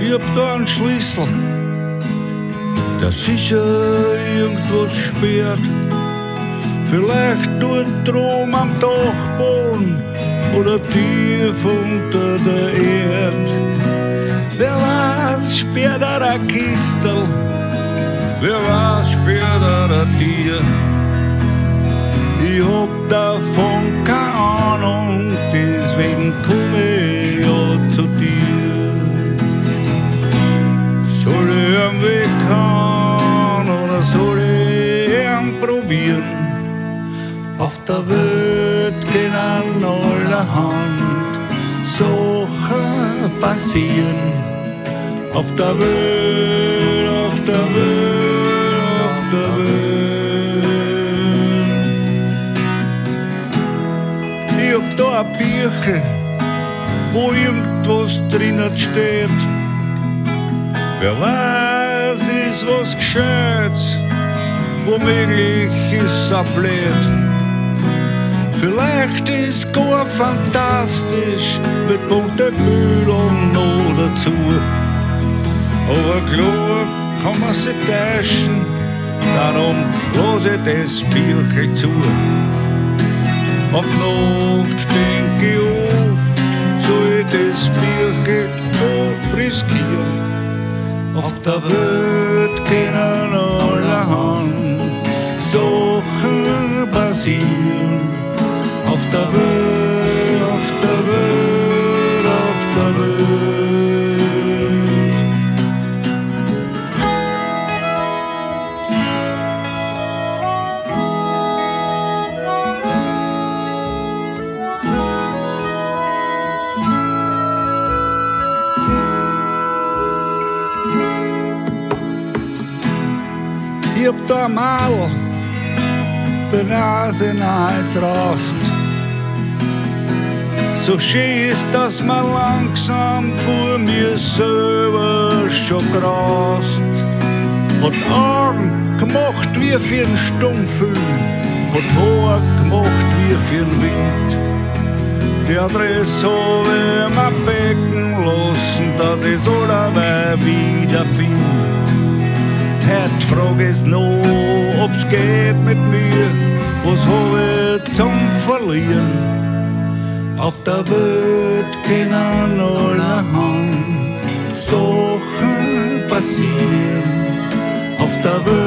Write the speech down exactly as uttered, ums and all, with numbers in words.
Ich hab da einen Schlüssel, der sicher irgendwas sperrt. Vielleicht nur ein Traum am Dachboden oder tief unter der Erde. Wer weiß, später ein Kistel, wer weiß, später ein Tier. Ich hab davon keine Ahnung, deswegen komme ich ja zu dir. Soll ich am Weg haben oder soll ich ihn probieren? Auf der Welt gehen an allerhand Sachen passieren. Auf der Welt, auf der Welt, auf der Welt. Ich hab da ein Büchel, wo irgendwas drinnen steht. Wer weiß, ist was Gescheites, womöglich ist er blöd. Vielleicht ist gar fantastisch mit bunten Bildern noch dazu. Aber klar kann man sich täuschen, darum lass ich das Büchlein zu. Auf die Nacht denk ich oft, soll ich das Büchlein auch riskieren. Auf der Welt können allerhand Sachen passieren. Auf der Welt, auf der Welt, auf der Welt. Ich hab da mal den Rasen rast. So schön ist, dass man langsam vor mir selber schon grast. Hat Augen gemacht wie für einen Stummfilm, hat Haar gemacht wie für den Wind. Die Adresse hab ich mir becken lassen, dass ich's allerweil wieder find. Heute frag ich's noch, ob's geht mit mir, was hab ich zum Verlieren? Auf der Welt können allerhand Sachen passieren. Auf der Welt